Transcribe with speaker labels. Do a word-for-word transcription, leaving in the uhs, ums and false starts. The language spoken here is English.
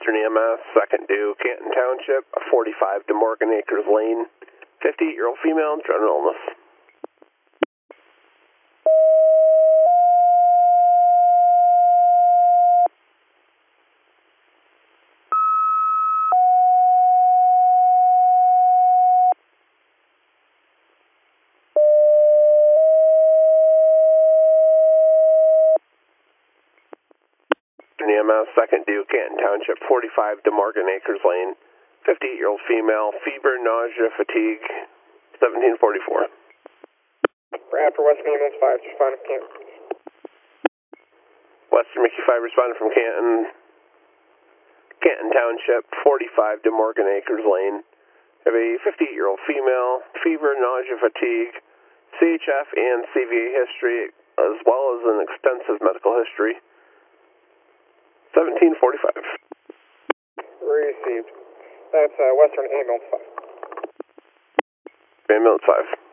Speaker 1: Western E M S, second due, Canton Township, forty-five to Morgan Acres Lane, fifty-eight-year-old female, general illness. E M S, second due, Canton Township, forty-five to Morgan Acres Lane, fifty-eight-year-old female, fever, nausea, fatigue, seventeen forty-four.
Speaker 2: After Western Ambulance five, responding from Canton.
Speaker 1: Western Mickey five responding from Canton, Canton Township, forty-five to Morgan Acres Lane. Have a fifty-eight-year-old female, fever, nausea, fatigue, C H F and C V A history, as well as an extensive medical history. seventeen forty-five.
Speaker 2: Received. That's uh, Western Ambulance five.
Speaker 1: Ambulance five.